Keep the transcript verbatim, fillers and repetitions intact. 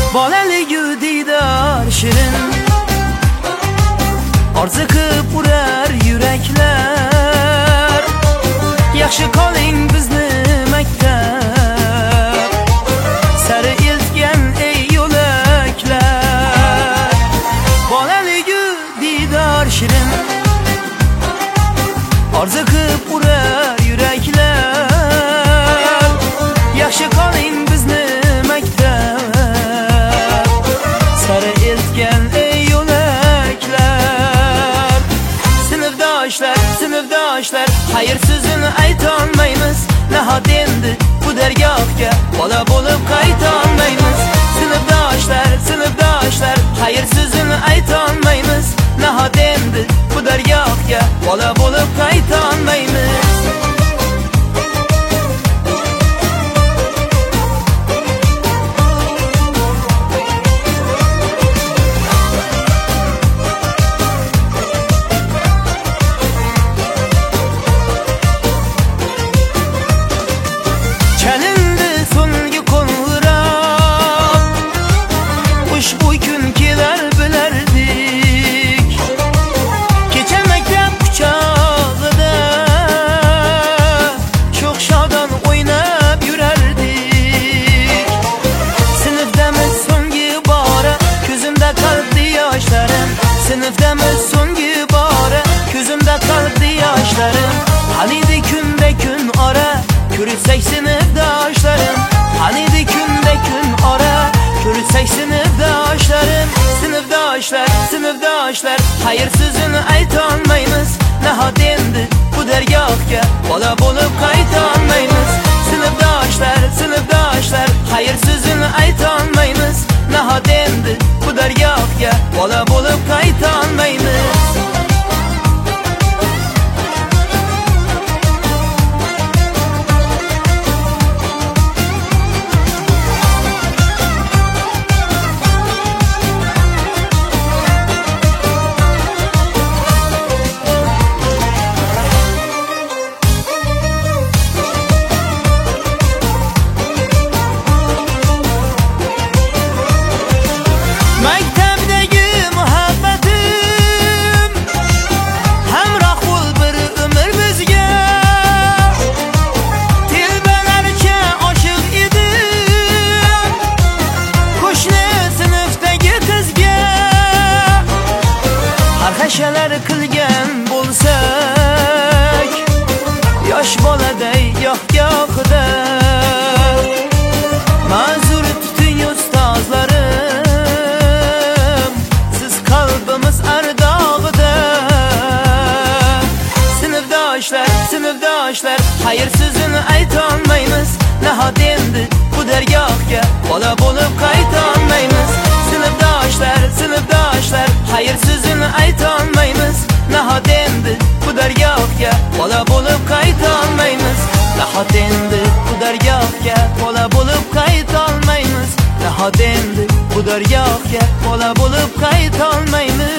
Bolaligu diydor shirin orzu qilib urar yuraklar. Yaxshi qoling bizni maktab sari eltgan ey yo'laklar. Bolaligu diydor shirin orzu qilib urar yuraklar. Yaxshi qoling bizni maktab sari eltgan ey yo'laklar. Sinfdoshlar, sinfdoshlar, xayr so'zini aytolmaymiz. Nahot endi bu dargohga bola bo'lib qaytolmaymiz. Sinfdoshlar, sinfdoshlar, xayr so'zini aytolmaymiz. Nahot endi bu dargohga bola bo'lib qaytolmaymiz. Sinfdamiz so'nggi bora ko'zimda qoldi yoshlarim. Hanidi kunda kun ora ko'rsak sinfdoshlarim. Hanidi kunda kun ora ko'rsak sinfdoshlarim. Sinfdoshlar, sinfdoshlar, xayr so'zini aytolmaymiz. Nahot endi bu dargohga bola bo'lib qaytolmaymiz. Sinfdoshlar, sinfdoshlar, xayr so'zini aytolmaymiz. Nahot endi bu dargohga bola bo'lib qaytolmaymiz. Hashalar qilgan bo'lsak yosh boladay yoq-yoqda ma'zur tuting ustozlarim, siz qalbimiz ardog'ida. Sinfdoshlar, sinfdoshlar, xayr so'zini aytolmaymiz. Nahot endi bu dargohga bola bo'lib qaytolmaymiz. Sinfdoshlar, sinfdoshlar, xayr so'zini aytolmaymiz. Nahot endi bu dargohga bola bo'lib qaytolmaymiz. Nahot endi bu dargohga bola bo'lib qaytolmaymiz. Nahot endi bu dargohga bola bo'lib qaytolmaymiz.